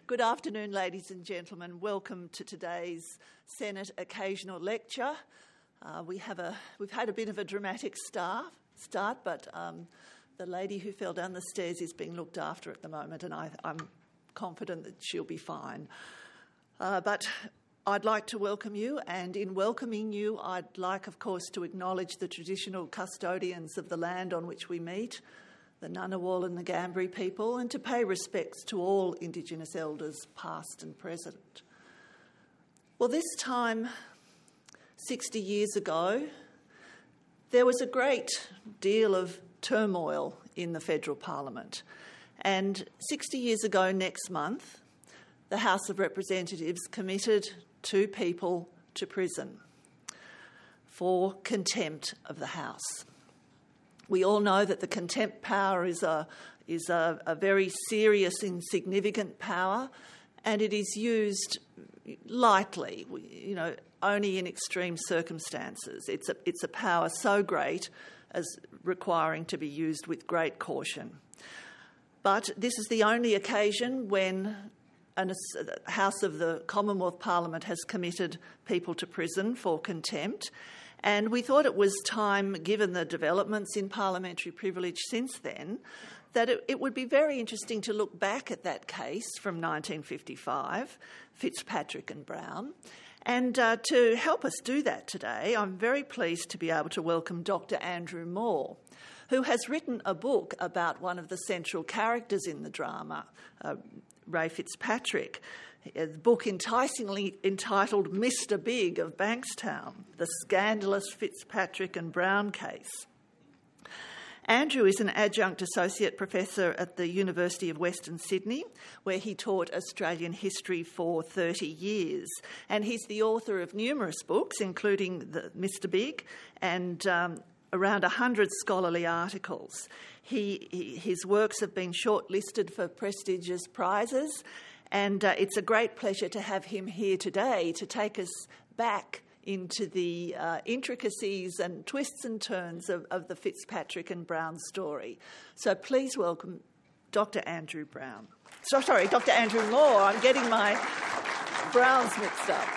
Good afternoon, ladies and gentlemen. Welcome to today's Senate Occasional Lecture. We've had a bit of a dramatic start, but the lady who fell down the stairs is being looked after at the moment, and I'm confident that she'll be fine. But I'd like to welcome you, and in welcoming you, I'd like, of course, to acknowledge the traditional custodians of the land on which we meet, the Ngunnawal and the Ngambri people, and to pay respects to all Indigenous elders, past and present. Well, this time, 60 years ago, there was a great deal of turmoil in the federal parliament. And 60 years ago next month, the House of Representatives committed 2 people to prison for contempt of the House. We all know that the contempt power is a very serious and significant power, and it is used lightly, only in extreme circumstances. It's a power so great as requiring to be used with great caution. But this is the only occasion when a House of the Commonwealth Parliament has committed people to prison for contempt. And we thought it was time, given the developments in parliamentary privilege since then, that it would be very interesting to look back at that case from 1955, Fitzpatrick and Brown. And to help us do that today, I'm very pleased to be able to welcome Dr. Andrew Moore, who has written a book about one of the central characters in the drama, Ray Fitzpatrick. A book enticingly entitled Mr. Big of Bankstown, the scandalous Fitzpatrick and Brown case. Andrew is an adjunct associate professor at the University of Western Sydney, where he taught Australian history for 30 years. And he's the author of numerous books, including the Mr. Big and around 100 scholarly articles. His works have been shortlisted for prestigious prizes, and it's a great pleasure to have him here today to take us back into the intricacies and twists and turns of the Fitzpatrick and Brown story. So please welcome Dr. Andrew Brown. Dr. Andrew Moore. I'm getting my Browns mixed up.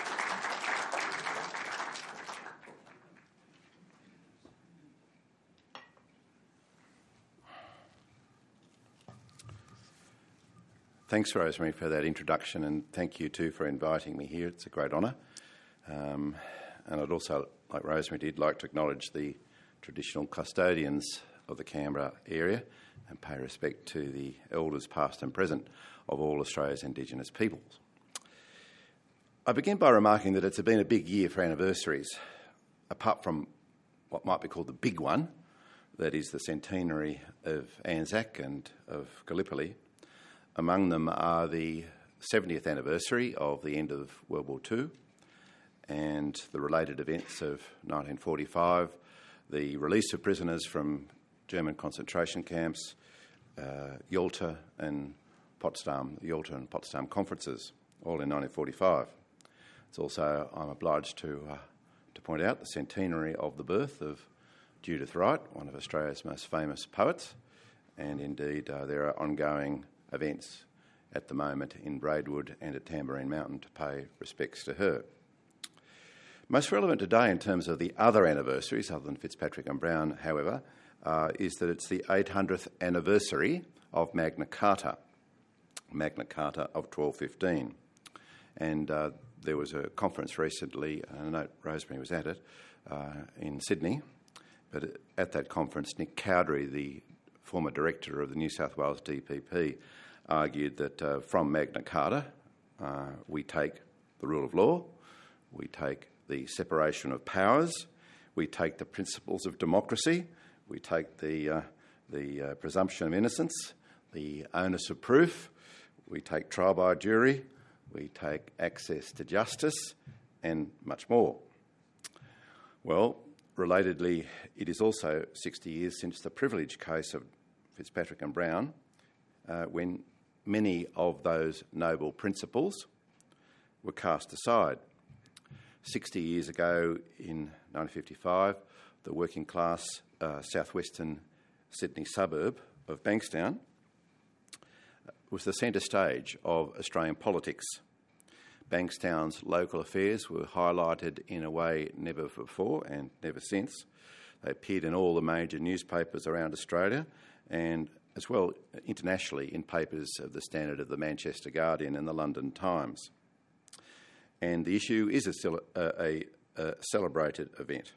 Thanks, Rosemary, for that introduction, and thank you too for inviting me here. It's a great honour. And I'd also, like Rosemary did, like to acknowledge the traditional custodians of the Canberra area and pay respect to the elders past and present of all Australia's Indigenous peoples. I begin by remarking that it's been a big year for anniversaries, apart from what might be called the big one, that is the centenary of Anzac and of Gallipoli. Among them are the 70th anniversary of the end of World War II and the related events of 1945, the release of prisoners from German concentration camps, Yalta and Potsdam conferences, all in 1945. It's also, I'm obliged to point out, the centenary of the birth of Judith Wright, one of Australia's most famous poets, and indeed there are ongoing events at the moment in Braidwood and at Tamborine Mountain to pay respects to her. Most relevant today in terms of the other anniversaries, other than Fitzpatrick and Brown, however, is that it's the 800th anniversary of Magna Carta of 1215. And there was a conference recently, and I know Rosemary was at it, in Sydney, but at that conference, Nick Cowdery, the former director of the New South Wales DPP, argued that from Magna Carta we take the rule of law, we take the separation of powers, we take the principles of democracy, we take the presumption of innocence, the onus of proof, we take trial by jury, we take access to justice, and much more. Well, relatedly, it is also 60 years since the privilege case of Fitzpatrick and Brown, when many of those noble principles were cast aside. 60 years ago, in 1955, the working class southwestern Sydney suburb of Bankstown was the centre stage of Australian politics. Bankstown's local affairs were highlighted in a way never before and never since. They appeared in all the major newspapers around Australia and as well internationally in papers of the standard of the Manchester Guardian and the London Times. And the issue is a celebrated event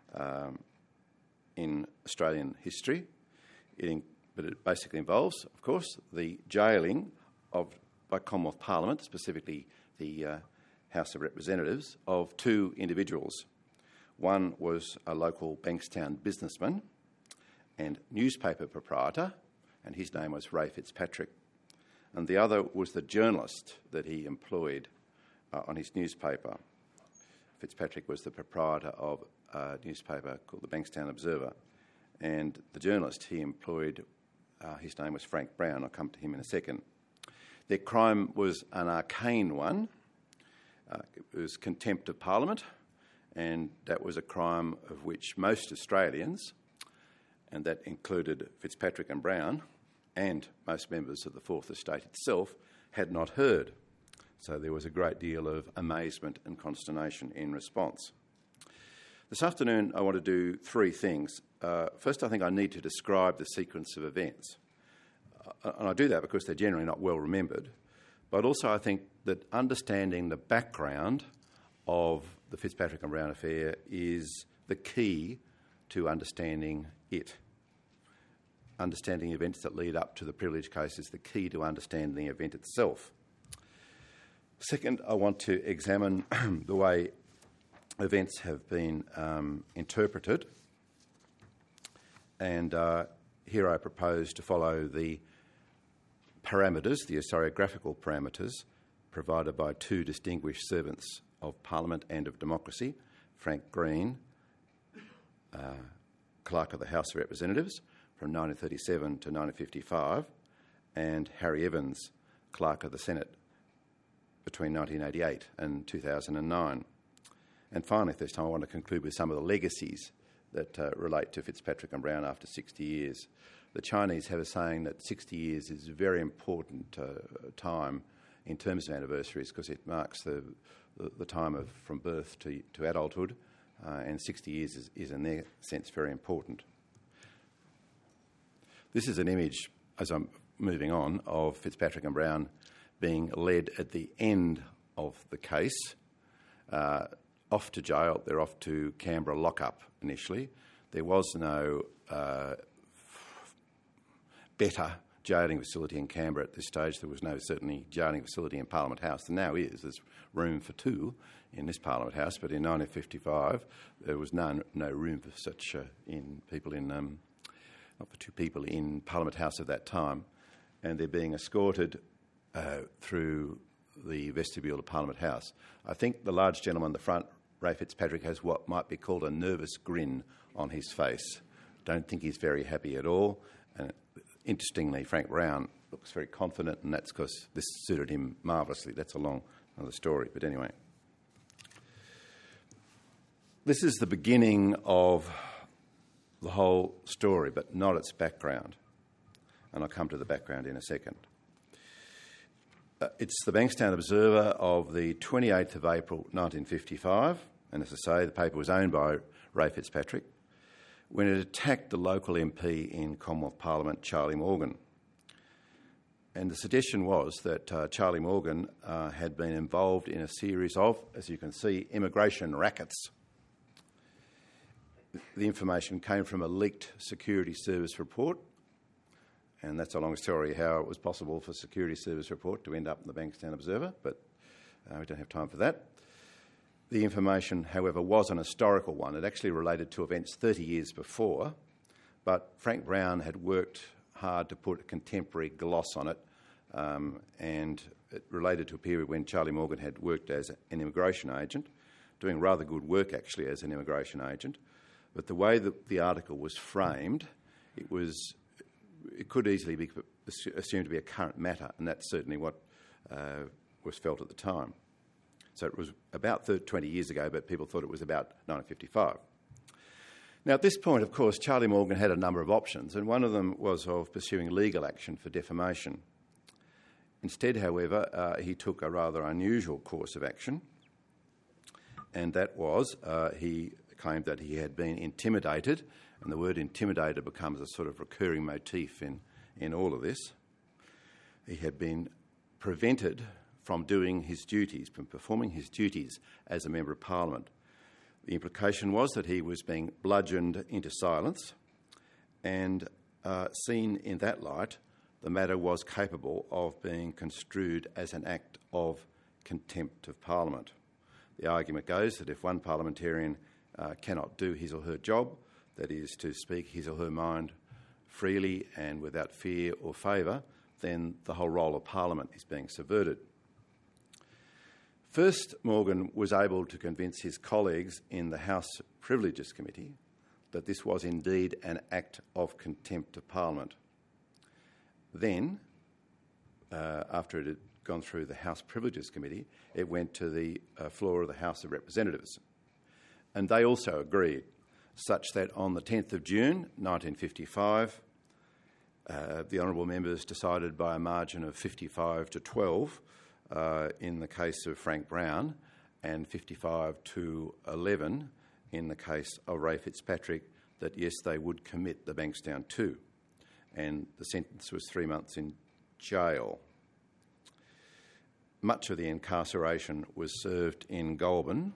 in Australian history. But it basically involves, of course, the jailing by Commonwealth Parliament, specifically the House of Representatives, of two individuals. One was a local Bankstown businessman and newspaper proprietor, and his name was Ray Fitzpatrick. And the other was the journalist that he employed on his newspaper. Fitzpatrick was the proprietor of a newspaper called the Bankstown Observer, and the journalist he employed, his name was Frank Brown. I'll come to him in a second. Their crime was an arcane one. It was contempt of Parliament, and that was a crime of which most Australians, and that included Fitzpatrick and Brown, and most members of the Fourth Estate itself, had not heard. So there was a great deal of amazement and consternation in response. This afternoon I want to do three things. First, I think I need to describe the sequence of events. And I do that because they're generally not well remembered. But also I think that understanding the background of the Fitzpatrick and Brown affair is the key to understanding it. Understanding events that lead up to the privilege case is the key to understanding the event itself. Second, I want to examine the way events have been interpreted, and here I propose to follow the parameters, the historiographical parameters, provided by two distinguished servants of Parliament and of democracy, Frank Green, Clerk of the House of Representatives from 1937 to 1955, and Harry Evans, Clerk of the Senate between 1988 and 2009. And finally, this time I want to conclude with some of the legacies that relate to Fitzpatrick and Brown after 60 years. The Chinese have a saying that 60 years is a very important time in terms of anniversaries because it marks the time from birth to adulthood, and 60 years is in their sense very important. This is an image, as I'm moving on, of Fitzpatrick and Brown being led at the end of the case, off to jail. They're off to Canberra lockup initially. There was no better jailing facility in Canberra at this stage. There was no certainly jailing facility in Parliament House. There now is. There's room for two in this Parliament House, but in 1955 there was no room for such not for two people in Parliament House at that time, and they're being escorted through the vestibule of Parliament House. I think the large gentleman in the front, Ray Fitzpatrick, has what might be called a nervous grin on his face. Don't think he's very happy at all. And interestingly, Frank Brown looks very confident, and that's because this suited him marvellously. That's a long other story, but anyway. This is the beginning of the whole story, but not its background. And I'll come to the background in a second. It's the Bankstown Observer of the 28th of April 1955, and as I say, the paper was owned by Ray Fitzpatrick, when it attacked the local MP in Commonwealth Parliament, Charlie Morgan. And the suggestion was that Charlie Morgan had been involved in a series of, as you can see, immigration rackets. The information came from a leaked Security Service report, and that's a long story how it was possible for Security Service report to end up in the Bankstown Observer, but we don't have time for that. The information, however, was an historical one. It actually related to events 30 years before, but Frank Brown had worked hard to put a contemporary gloss on it, and it related to a period when Charlie Morgan had worked as an immigration agent, doing rather good work actually as an immigration agent. But the way that the article was framed, it could easily be assumed to be a current matter, and that's certainly what was felt at the time. So it was about 20 years ago, but people thought it was about 1955. Now, at this point, of course, Charlie Morgan had a number of options, and one of them was of pursuing legal action for defamation. Instead, however, he took a rather unusual course of action, and that was he claimed that he had been intimidated, and the word intimidated becomes a sort of recurring motif in all of this. He had been prevented from doing his duties, from performing his duties as a Member of Parliament. The implication was that he was being bludgeoned into silence, and seen in that light, the matter was capable of being construed as an act of contempt of Parliament. The argument goes that if one parliamentarian cannot do his or her job, that is to speak his or her mind freely and without fear or favour, then the whole role of Parliament is being subverted. First, Morgan was able to convince his colleagues in the House Privileges Committee that this was indeed an act of contempt of Parliament. Then, after it had gone through the House Privileges Committee, it went to the floor of the House of Representatives. And they also agreed, such that on the 10th of June 1955, the honourable members decided by a margin of 55 to 12 in the case of Frank Brown and 55 to 11 in the case of Ray Fitzpatrick that, yes, they would commit the Bankstown 2. And the sentence was 3 months in jail. Much of the incarceration was served in Goulburn,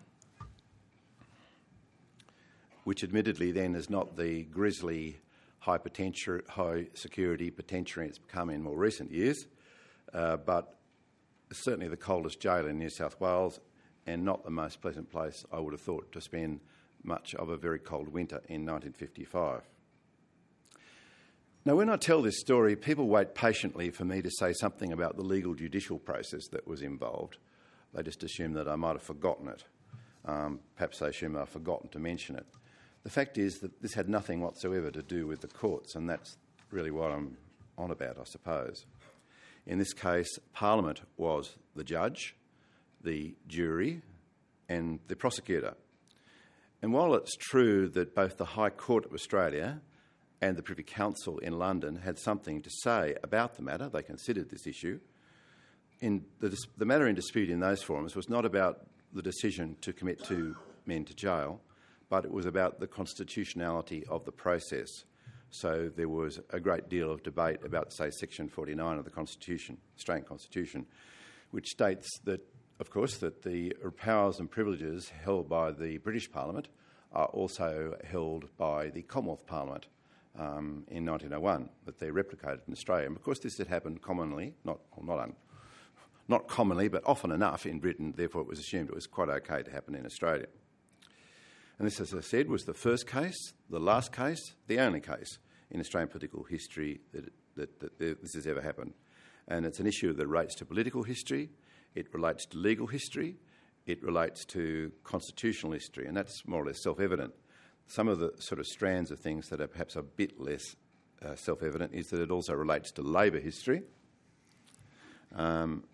which admittedly then is not the grisly high security penitentiary it's become in more recent years, but certainly the coldest jail in New South Wales and not the most pleasant place, I would have thought, to spend much of a very cold winter in 1955. Now, when I tell this story, people wait patiently for me to say something about the legal judicial process that was involved. They just assume that I might have forgotten it. Perhaps they assume I've forgotten to mention it. The fact is that this had nothing whatsoever to do with the courts, and that's really what I'm on about, I suppose. In this case, Parliament was the judge, the jury, and the prosecutor. And while it's true that both the High Court of Australia and the Privy Council in London had something to say about the matter, they considered this issue, the matter in dispute in those forums was not about the decision to commit two men to jail, but it was about the constitutionality of the process. So there was a great deal of debate about, say, Section 49 of the Constitution, Australian Constitution, which states that, of course, that the powers and privileges held by the British Parliament are also held by the Commonwealth Parliament in 1901, that they replicated in Australia. And of course, this had happened commonly, not commonly, but often enough in Britain. Therefore, it was assumed it was quite okay to happen in Australia. And this, as I said, was the first case, the last case, the only case in Australian political history that this has ever happened. And it's an issue that relates to political history, it relates to legal history, it relates to constitutional history, and that's more or less self-evident. Some of the sort of strands of things that are perhaps a bit less self-evident is that it also relates to Labor history. And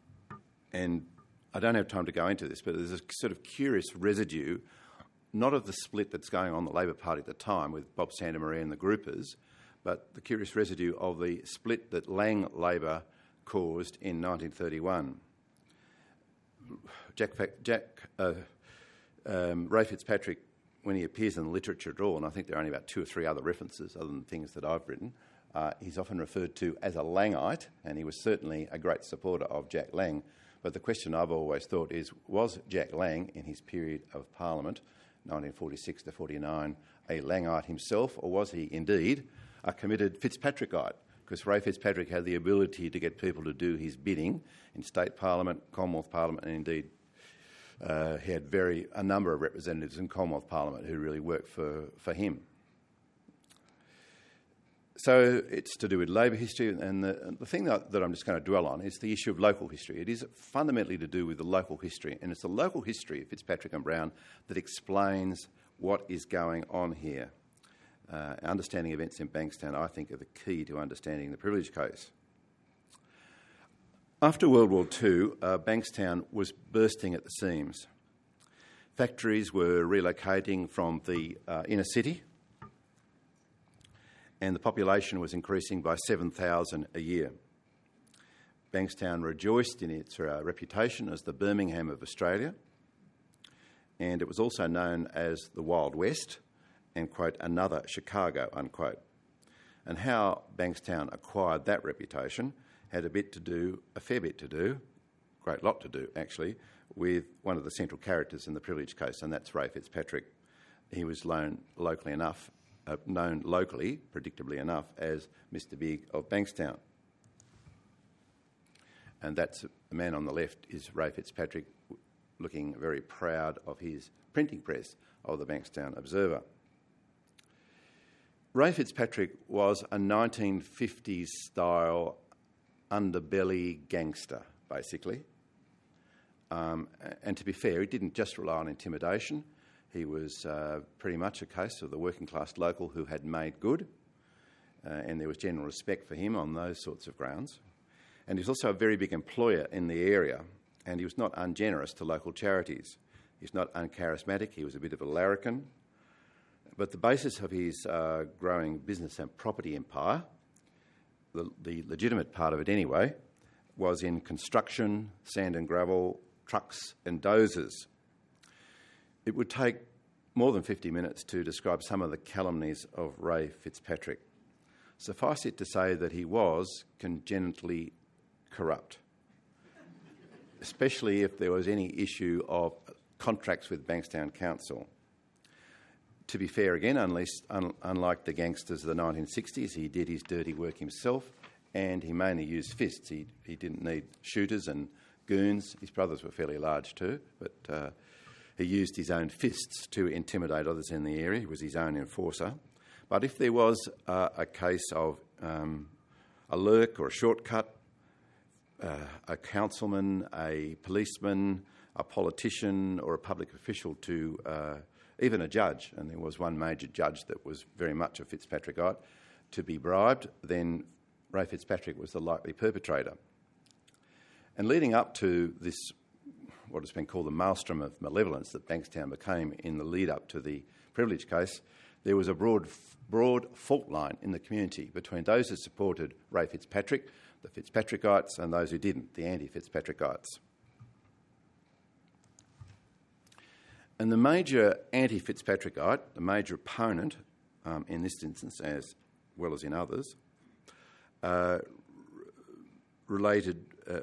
I don't have time to go into this, but there's a sort of curious residue, not of the split that's going on in the Labor Party at the time with Bob Santamaria and the Groupers, but the curious residue of the split that Lang Labor caused in 1931. Ray Fitzpatrick, when he appears in the literature at all, and I think there are only about 2 or 3 other references other than things that I've written, he's often referred to as a Langite, and he was certainly a great supporter of Jack Lang. But the question I've always thought is, was Jack Lang, in his period of Parliament, 1946 to 49, a Langite himself, or was he indeed a committed Fitzpatrickite? Because Ray Fitzpatrick had the ability to get people to do his bidding in State Parliament, Commonwealth Parliament, and indeed he had a number of representatives in Commonwealth Parliament who really worked for him. So it's to do with Labor history, and the thing that I'm just going to dwell on is the issue of local history. It is fundamentally to do with the local history, and it's the local history of Fitzpatrick and Brown that explains what is going on here. Understanding events in Bankstown, I think, are the key to understanding the privilege case. After World War II, Bankstown was bursting at the seams. Factories were relocating from the inner city, and the population was increasing by 7,000 a year. Bankstown rejoiced in its reputation as the Birmingham of Australia, and it was also known as the Wild West and, quote, another Chicago, unquote. And how Bankstown acquired that reputation had a fair bit to do, great lot to do actually, with one of the central characters in the privilege case, and that's Ray Fitzpatrick. He was known locally, predictably enough, as Mr. Big of Bankstown. And that's the man on the left is Ray Fitzpatrick, looking very proud of his printing press of the Bankstown Observer. Ray Fitzpatrick was a 1950s-style underbelly gangster, basically. And to be fair, he didn't just rely on intimidation. He was pretty much a case of the working-class local who had made good, and there was general respect for him on those sorts of grounds. And he was also a very big employer in the area, and he was not ungenerous to local charities. He's not uncharismatic. He was a bit of a larrikin. But the basis of his growing business and property empire, the legitimate part of it anyway, was in construction, sand and gravel, trucks and dozers. It would take more than 50 minutes to describe some of the calumnies of Ray Fitzpatrick. Suffice it to say that he was congenitally corrupt, especially if there was any issue of contracts with Bankstown Council. To be fair again, unlike the gangsters of the 1960s, he did his dirty work himself, and he mainly used fists. He didn't need shooters and goons. His brothers were fairly large too, but he used his own fists to intimidate others in the area. He was his own enforcer. But if there was a case of a lurk or a shortcut, a councilman, a policeman, a politician or a public official to even a judge, and there was one major judge that was very much a Fitzpatrickite, to be bribed, then Ray Fitzpatrick was the likely perpetrator. And leading up to this, what has been called the maelstrom of malevolence that Bankstown became in the lead up to the privilege case, there was a broad fault line in the community between those who supported Ray Fitzpatrick, the Fitzpatrickites, and those who didn't, the anti-Fitzpatrickites. And the major anti-Fitzpatrickite, the major opponent in this instance as well as in others, related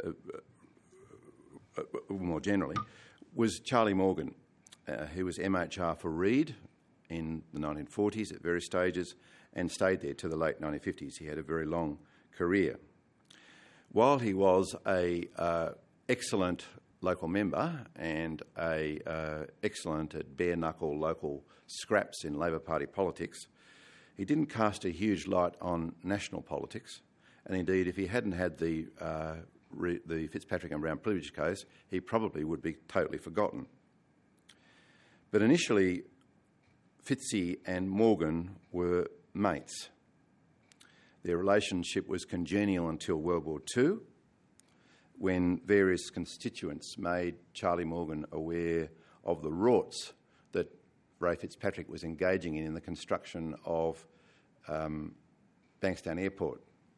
more generally, was Charlie Morgan, who was MHR for Reed in the 1940s at various stages and stayed there to the late 1950s. He had a very long career. While he was an excellent local member and excellent at bare-knuckle local scraps in Labor Party politics, he didn't cast a huge light on national politics. And indeed, if he hadn't had the Fitzpatrick and Brown privilege case, he probably would be totally forgotten. But initially, Fitzy and Morgan were mates. Their relationship was congenial until World War II, when various constituents made Charlie Morgan aware of the rorts that Ray Fitzpatrick was engaging in the construction of Bankstown Airport.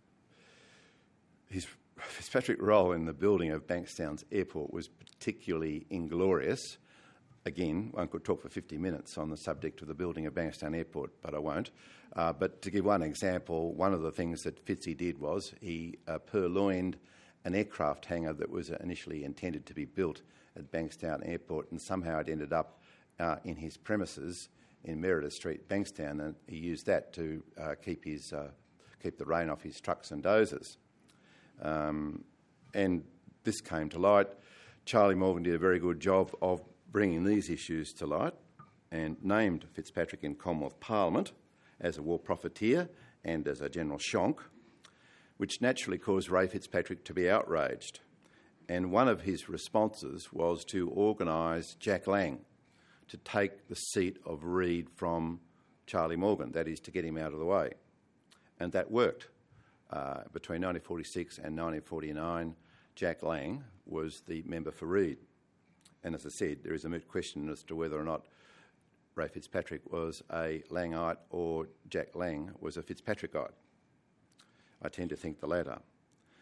His Fitzpatrick role in the building of Bankstown's airport was particularly inglorious. Again, one could talk for 50 minutes on the subject of the building of Bankstown Airport, but I won't. But to give one example, one of the things that Fitzy did was he purloined an aircraft hangar that was initially intended to be built at Bankstown Airport, and somehow it ended up in his premises in Meredith Street, Bankstown, and he used that to keep the rain off his trucks and dozers. And this came to light. Charlie Morgan did a very good job of bringing these issues to light and named Fitzpatrick in Commonwealth Parliament as a war profiteer and as a general shonk, which naturally caused Ray Fitzpatrick to be outraged. And one of his responses was to organise Jack Lang to take the seat of Reed from Charlie Morgan, that is, to get him out of the way. And that worked. Between 1946 and 1949, Jack Lang was the member for Reed. And as I said, there is a moot question as to whether or not Ray Fitzpatrick was a Langite or Jack Lang was a Fitzpatrickite. I tend to think the latter.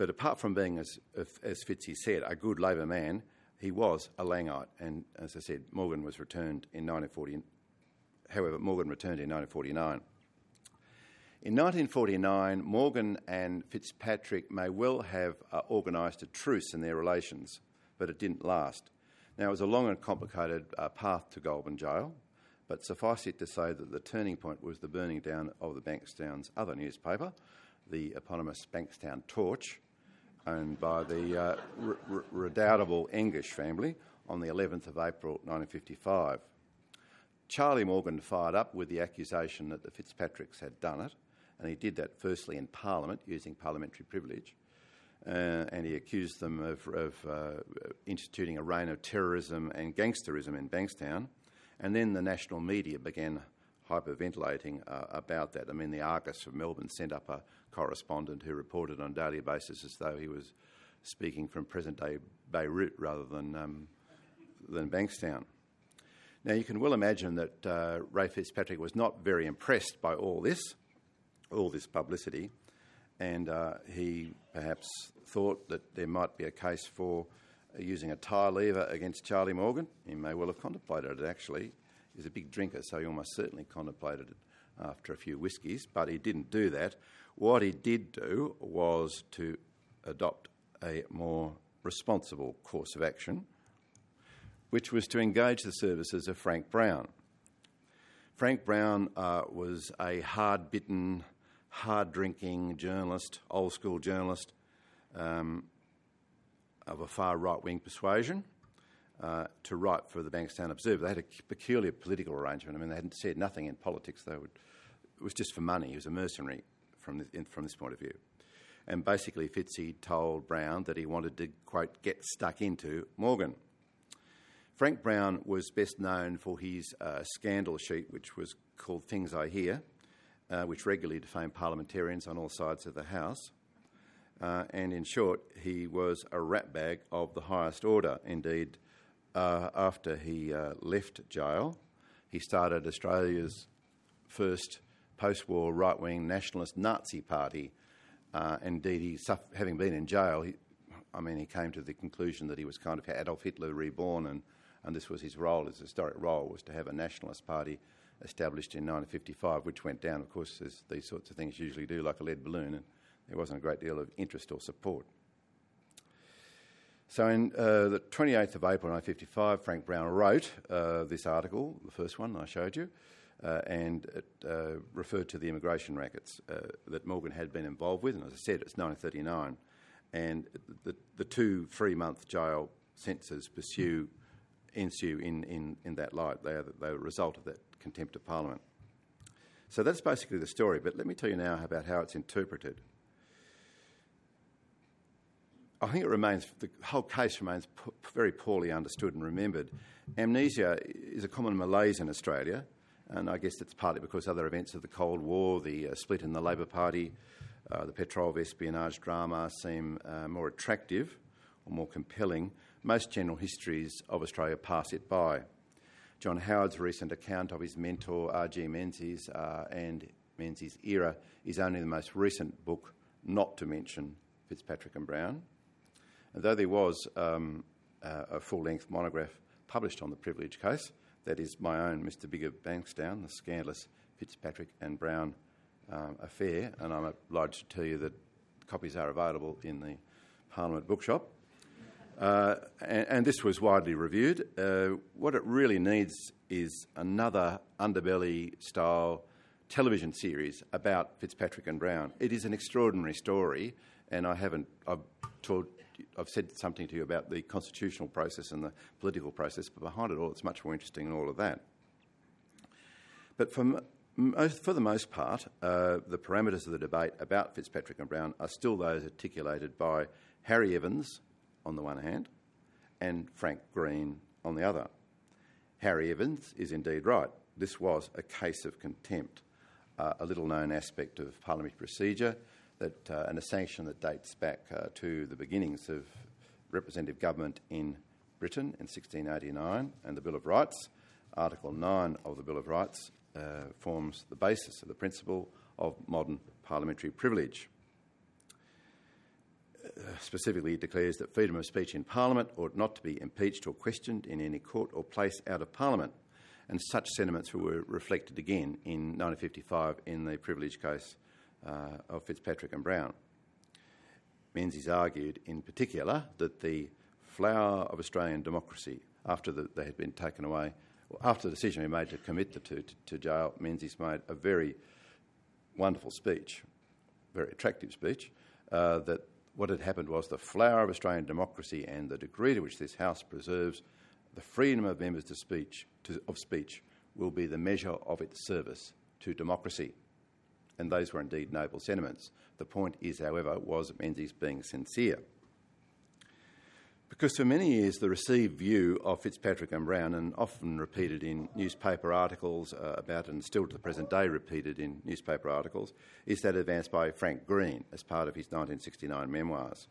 But apart from being, as Fitzy said, a good Labor man, he was a Langite. And as I said, Morgan was returned in 1940. However, Morgan returned in 1949. In 1949, Morgan and Fitzpatrick may well have organised a truce in their relations, but it didn't last. Now, it was a long and complicated path to Goulburn Jail, but suffice it to say that the turning point was the burning down of the Bankstown's other newspaper, the eponymous Bankstown Torch, owned by the redoubtable English family on the 11th of April 1955. Charlie Morgan fired up with the accusation that the Fitzpatricks had done it, and he did that firstly in Parliament using parliamentary privilege, and he accused them of instituting a reign of terrorism and gangsterism in Bankstown, and then the national media began hyperventilating about that. I mean, the Argus of Melbourne sent up a correspondent who reported on a daily basis as though he was speaking from present-day Beirut rather than Bankstown. Now, you can well imagine that Ray Fitzpatrick was not very impressed by all this publicity, and he perhaps thought that there might be a case for using a tie lever against Charlie Morgan. He may well have contemplated it, actually. He's a big drinker, so he almost certainly contemplated it after a few whiskies, but he didn't do that. What he did do was to adopt a more responsible course of action, which was to engage the services of Frank Brown. Frank Brown was a hard-bitten, hard-drinking journalist, old-school journalist of a far right-wing persuasion, to write for the Bankstown Observer. They had a peculiar political arrangement. I mean, they hadn't said nothing in politics. It was just for money. He was a mercenary from this point of view. And basically, Fitzy told Brown that he wanted to, quote, get stuck into Morgan. Frank Brown was best known for his scandal sheet, which was called Things I Hear, which regularly defamed parliamentarians on all sides of the House. And in short, he was a ratbag of the highest order. Indeed, after he left jail, he started Australia's first post-war right-wing nationalist Nazi party. Indeed, having been in jail, he came to the conclusion that he was kind of Adolf Hitler reborn, and this was his role, his historic role, was to have a nationalist party established in 1955, which went down, of course, as these sorts of things usually do, like a lead balloon, and there wasn't a great deal of interest or support. So in the 28th of April 1955, Frank Brown wrote this article, the first one I showed you, and it referred to the immigration rackets that Morgan had been involved with. And as I said, it's 1939, and the 2 3-month jail sentences ensue in that light. They are the result of that contempt of Parliament. So that's basically the story, but let me tell you now about how it's interpreted. I think the whole case remains very poorly understood and remembered. Amnesia is a common malaise in Australia, and I guess that's partly because other events of the Cold War, the split in the Labor Party, the Petrov espionage drama seem more attractive or more compelling. Most general histories of Australia pass it by. John Howard's recent account of his mentor R.G. Menzies and Menzies' era is only the most recent book not to mention Fitzpatrick and Brown. And though there was a full-length monograph published on the privilege case, that is my own Mr. Bigger Bankstown, the scandalous Fitzpatrick and Brown affair, and I'm obliged to tell you that copies are available in the Parliament bookshop. And this was widely reviewed. What it really needs is another Underbelly-style television series about Fitzpatrick and Brown. It is an extraordinary story, and I've said something to you about the constitutional process and the political process, but behind it all, it's much more interesting than all of that. But for the most part, the parameters of the debate about Fitzpatrick and Brown are still those articulated by Harry Evans on the one hand and Frank Green on the other. Harry Evans is indeed right. This was a case of contempt, a little-known aspect of parliamentary procedure, and a sanction that dates back to the beginnings of representative government in Britain in 1689, and the Bill of Rights. Article 9 of the Bill of Rights forms the basis of the principle of modern parliamentary privilege. specifically declares that freedom of speech in Parliament ought not to be impeached or questioned in any court or place out of Parliament. And such sentiments were reflected again in 1955 in the privilege case of Fitzpatrick and Brown. Menzies argued in particular that the flower of Australian democracy, after they had been taken away, after the decision had been made to commit the two to jail, Menzies made a very wonderful speech, very attractive speech, that what had happened was the flower of Australian democracy and the degree to which this House preserves the freedom of members of speech will be the measure of its service to democracy. And those were indeed noble sentiments. The point is, however, was Menzies being sincere. Because for many years the received view of Fitzpatrick and Brown, and often repeated in newspaper articles about it and still to the present day repeated in newspaper articles, is that advanced by Frank Green as part of his 1969 memoirs.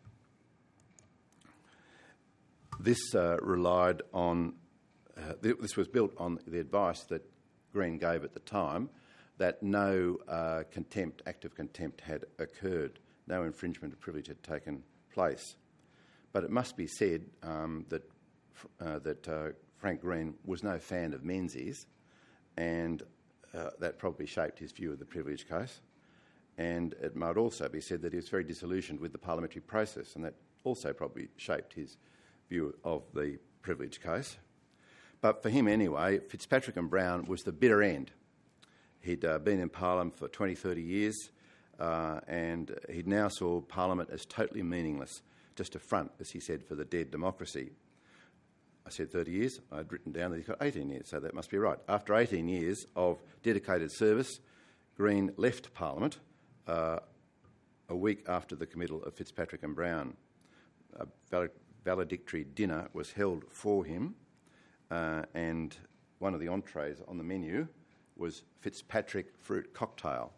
This relied on, this was built on the advice that Green gave at the time that no act of contempt had occurred, no infringement of privilege had taken place. But it must be said that Frank Green was no fan of Menzies, and that probably shaped his view of the privilege case. And it might also be said that he was very disillusioned with the parliamentary process, and that also probably shaped his view of the privilege case. But for him anyway, Fitzpatrick and Brown was the bitter end. He'd been in Parliament for 20, 30 years, and he now saw Parliament as totally meaningless, just a front, as he said, for the dead democracy. I said 30 years. I'd written down that he's got 18 years, so that must be right. After 18 years of dedicated service, Green left Parliament a week after the committal of Fitzpatrick and Brown. A valedictory dinner was held for him, and one of the entrees on the menu was Fitzpatrick fruit cocktail.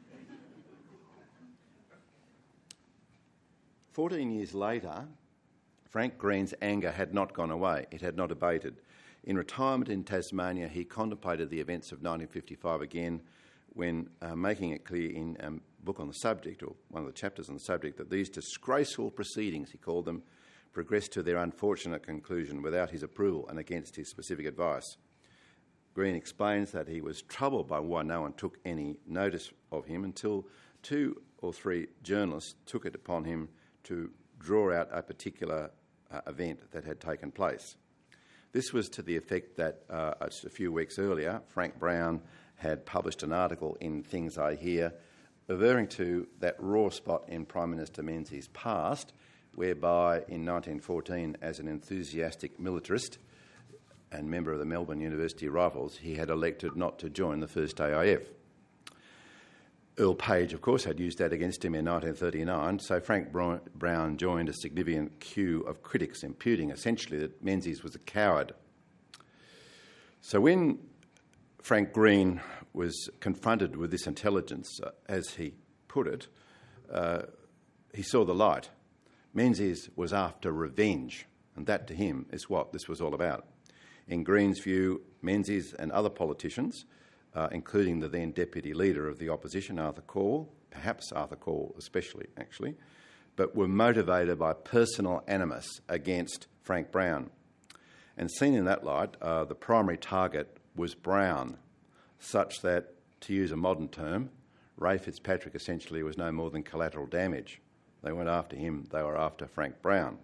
14 years later, Frank Green's anger had not gone away. It had not abated. In retirement in Tasmania, he contemplated the events of 1955 again when making it clear in a book on the subject, or one of the chapters on the subject, that these disgraceful proceedings, he called them, progressed to their unfortunate conclusion without his approval and against his specific advice. Green explains that he was troubled by why no one took any notice of him until 2 or 3 journalists took it upon him to draw out a particular event that had taken place. This was to the effect that just a few weeks earlier, Frank Brown had published an article in Things I Hear referring to that raw spot in Prime Minister Menzies' past, whereby in 1914, as an enthusiastic militarist and member of the Melbourne University Rifles, he had elected not to join the first AIF. Earl Page, of course, had used that against him in 1939, so Frank Brown joined a significant queue of critics, imputing essentially that Menzies was a coward. So when Frank Green was confronted with this intelligence, as he put it, he saw the light. Menzies was after revenge, and that to him is what this was all about. In Green's view, Menzies and other politicians, including the then Deputy Leader of the Opposition, Arthur Call, perhaps Arthur Call especially, actually, but were motivated by personal animus against Frank Brown. And seen in that light, the primary target was Brown, such that, to use a modern term, Ray Fitzpatrick essentially was no more than collateral damage. They weren't after him, they were after Frank Brown.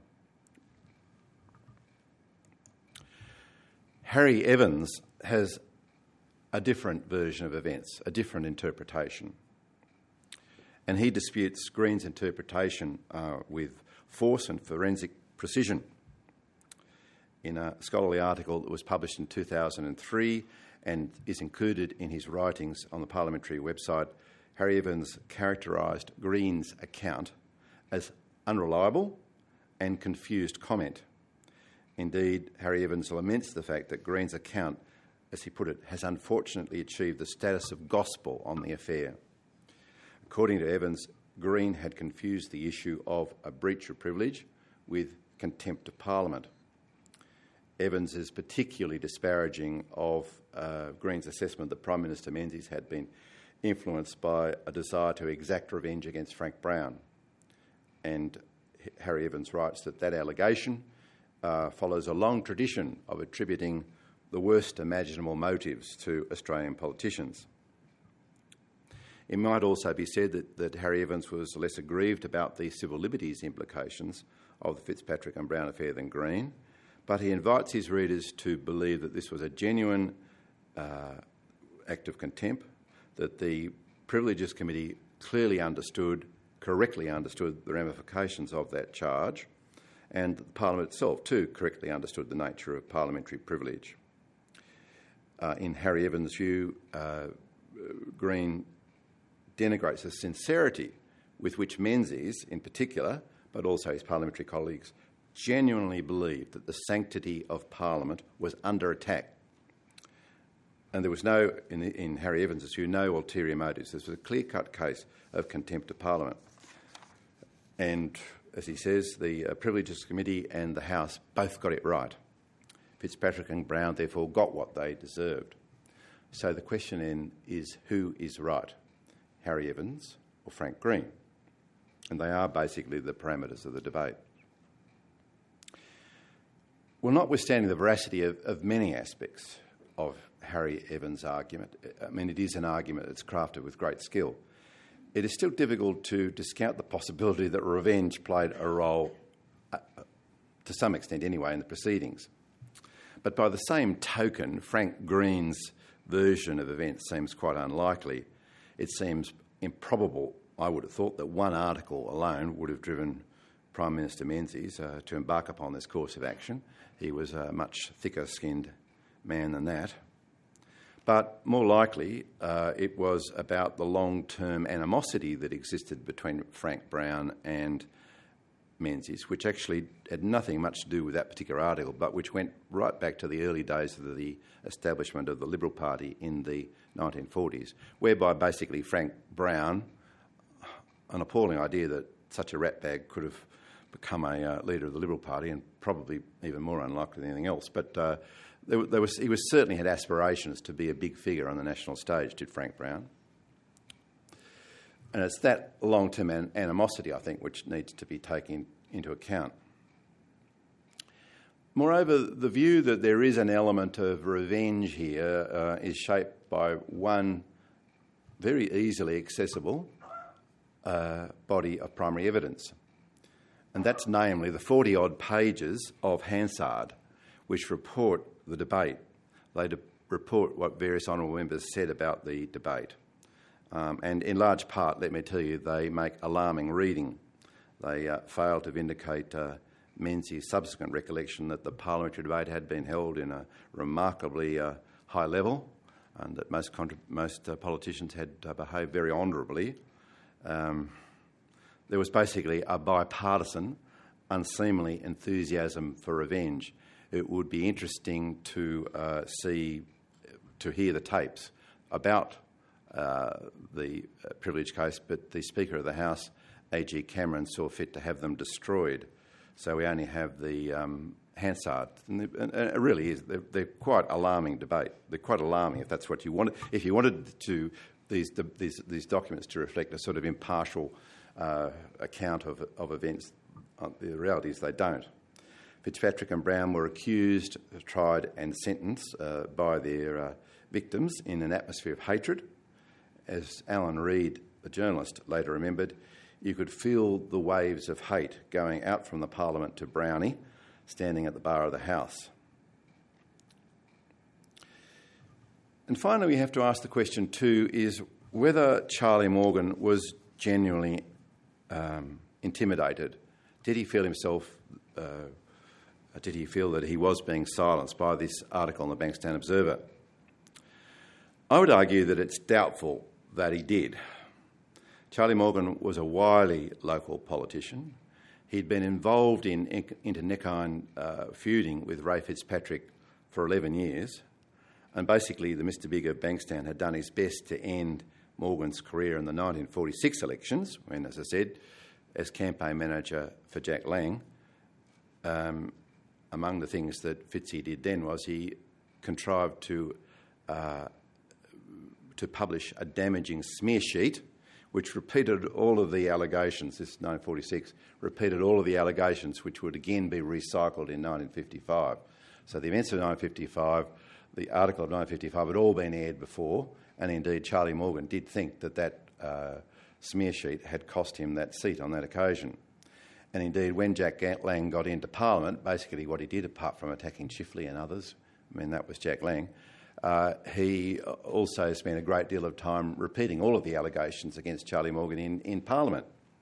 Harry Evans has a different version of events, a different interpretation. And he disputes Green's interpretation with force and forensic precision. In a scholarly article that was published in 2003 and is included in his writings on the parliamentary website, Harry Evans characterised Green's account as unreliable and confused comment. Indeed, Harry Evans laments the fact that Green's account, as he put it, has unfortunately achieved the status of gospel on the affair. According to Evans, Green had confused the issue of a breach of privilege with contempt of Parliament. Evans is particularly disparaging of Green's assessment that Prime Minister Menzies had been influenced by a desire to exact revenge against Frank Brown. And Harry Evans writes that allegation follows a long tradition of attributing the worst imaginable motives to Australian politicians. It might also be said that Harry Evans was less aggrieved about the civil liberties implications of the Fitzpatrick and Brown affair than Green, but he invites his readers to believe that this was a genuine act of contempt, that the Privileges Committee correctly understood the ramifications of that charge, and Parliament itself too correctly understood the nature of parliamentary privilege. In Harry Evans' view, Green denigrates the sincerity with which Menzies, in particular, but also his parliamentary colleagues, genuinely believed that the sanctity of Parliament was under attack. And there was in Harry Evans' view, no ulterior motives. This was a clear-cut case of contempt of Parliament. And, as he says, the Privileges Committee and the House both got it right. Fitzpatrick and Brown, therefore, got what they deserved. So the question then is, who is right? Harry Evans or Frank Green? And they are basically the parameters of the debate. Well, notwithstanding the veracity of many aspects of Harry Evans' argument, I mean, it is an argument that's crafted with great skill, it is still difficult to discount the possibility that revenge played a role, to some extent anyway, in the proceedings. But by the same token, Frank Green's version of events seems quite unlikely. It seems improbable, I would have thought, that one article alone would have driven Prime Minister Menzies to embark upon this course of action. He was a much thicker-skinned man than that. But more likely, it was about the long-term animosity that existed between Frank Brown and Menzies, which actually had nothing much to do with that particular article, but which went right back to the early days of the establishment of the Liberal Party in the 1940s, whereby basically Frank Brown, an appalling idea that such a ratbag could have become a leader of the Liberal Party, and probably even more unlikely than anything else, but he certainly had aspirations to be a big figure on the national stage, did Frank Brown. And it's that long-term animosity, I think, which needs to be taken into account. Moreover, the view that there is an element of revenge here is shaped by one very easily accessible body of primary evidence, and that's namely the 40-odd pages of Hansard, which report the debate. They report what various honourable members said about the debate. And in large part, let me tell you, they make alarming reading. They fail to vindicate Menzies' subsequent recollection that the parliamentary debate had been held in a remarkably high level and that most politicians had behaved very honourably. There was basically a bipartisan, unseemly enthusiasm for revenge. It would be interesting to hear the tapes about the privilege case, but the Speaker of the House, A.G. Cameron, saw fit to have them destroyed. So we only have the Hansard. And it really is. They're quite alarming debate. They're quite alarming if that's what you wanted. If you wanted these documents to reflect a sort of impartial account of events, the reality is they don't. Fitzpatrick and Brown were accused, tried and sentenced by their victims in an atmosphere of hatred. As Alan Reid, the journalist, later remembered, you could feel the waves of hate going out from the Parliament to Brownie, standing at the bar of the House. And finally, we have to ask the question too, is whether Charlie Morgan was genuinely intimidated. Did he feel that he was being silenced by this article in the Bankstown Observer? I would argue that it's doubtful that he did. Charlie Morgan was a wily local politician. He'd been involved in internecine feuding with Ray Fitzpatrick for 11 years, and basically the Mr Big of Bankstown had done his best to end Morgan's career in the 1946 elections, when, as I said, as campaign manager for Jack Lang, among the things that Fitzy did then was he contrived to publish a damaging smear sheet which repeated all of the allegations, this 1946, repeated all of the allegations which would again be recycled in 1955. So the events of 1955, the article of 1955 had all been aired before, and indeed Charlie Morgan did think that smear sheet had cost him that seat on that occasion. And indeed, when Jack Lang got into Parliament, basically what he did, apart from attacking Chifley and others, I mean, that was Jack Lang, he also spent a great deal of time repeating all of the allegations against Charlie Morgan in Parliament.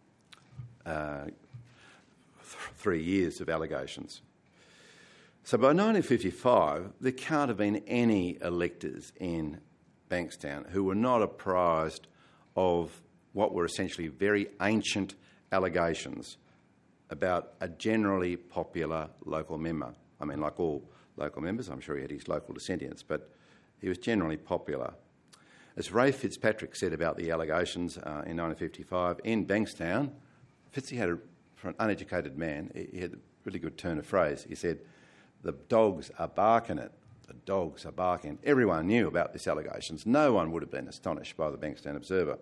3 years of allegations. So by 1955, there can't have been any electors in Bankstown who were not apprised of what were essentially very ancient allegations about a generally popular local member. I mean, like all local members, I'm sure he had his local descendants, but he was generally popular. As Ray Fitzpatrick said about the allegations in 1955, in Bankstown, Fitzy had, for an uneducated man, he had a really good turn of phrase. He said, "The dogs are barking it. The dogs are barking." Everyone knew about these allegations. No one would have been astonished by the Bankstown Observer.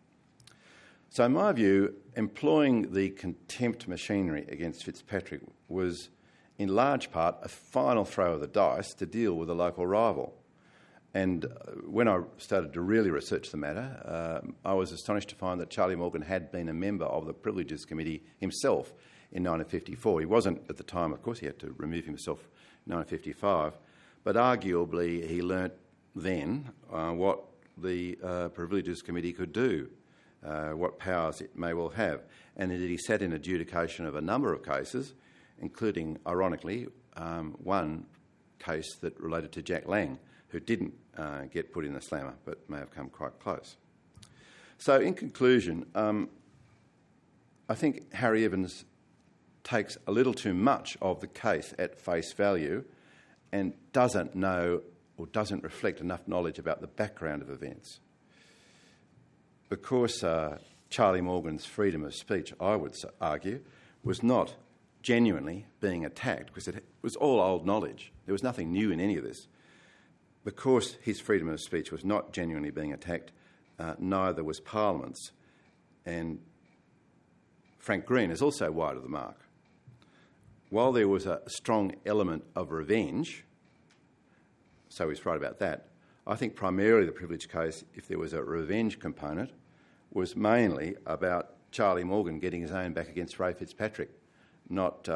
So in my view, employing the contempt machinery against Fitzpatrick was in large part a final throw of the dice to deal with a local rival. And when I started to really research the matter, I was astonished to find that Charlie Morgan had been a member of the Privileges Committee himself in 1954. He wasn't at the time, of course, he had to remove himself in 1955, but arguably he learnt then what the Privileges Committee could do, what powers it may well have. And indeed he sat in adjudication of a number of cases, including, ironically, one case that related to Jack Lang, who didn't get put in the slammer, but may have come quite close. So in conclusion, I think Harry Evans takes a little too much of the case at face value and doesn't know or doesn't reflect enough knowledge about the background of events. Because Charlie Morgan's freedom of speech, I would argue, was not genuinely being attacked, because it was all old knowledge. There was nothing new in any of this. Because his freedom of speech was not genuinely being attacked, neither was Parliament's. And Frank Green is also wide of the mark. While there was a strong element of revenge, so he's right about that, I think primarily the privilege case, if there was a revenge component, was mainly about Charlie Morgan getting his own back against Ray Fitzpatrick, not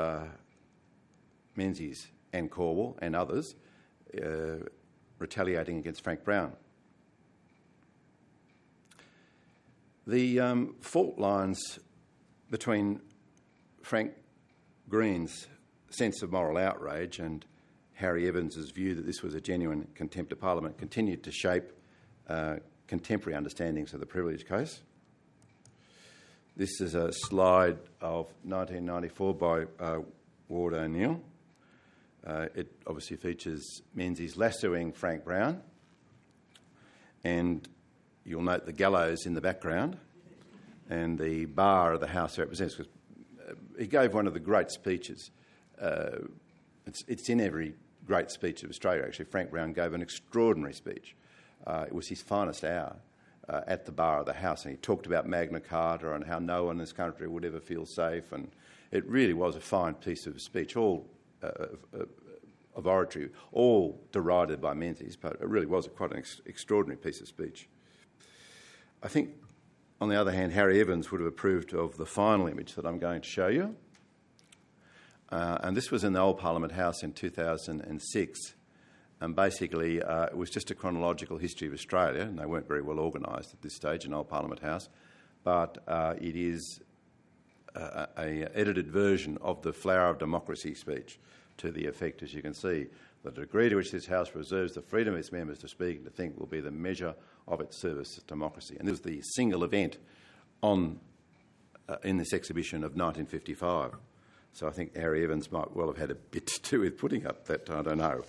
Menzies and Corwell and others retaliating against Frank Brown. The fault lines between Frank Green's sense of moral outrage and Harry Evans's view that this was a genuine contempt of Parliament continued to shape contemporary understandings of the privilege case. This is a slide of 1994 by Ward O'Neill. It obviously features Menzies lassoing Frank Brown, and you'll note the gallows in the background and the bar of the House of Representatives. He gave one of the great speeches. It's in every great speech of Australia, actually. Frank Brown gave an extraordinary speech. It was his finest hour at the bar of the House, and he talked about Magna Carta and how no one in this country would ever feel safe, and it really was a fine piece of speech, all of oratory, all derided by Menzies, but it really was quite an extraordinary piece of speech. I think, on the other hand, Harry Evans would have approved of the final image that I'm going to show you. And this was in the Old Parliament House in 2006. And basically, it was just a chronological history of Australia, and they weren't very well organised at this stage in Old Parliament House. But it is an edited version of the Flower of Democracy speech, to the effect, as you can see, that the degree to which this House preserves the freedom of its members to speak and to think will be the measure of its service to democracy. And this was the single event in this exhibition of 1955. So I think Harry Evans might well have had a bit to do with putting up that, I don't know,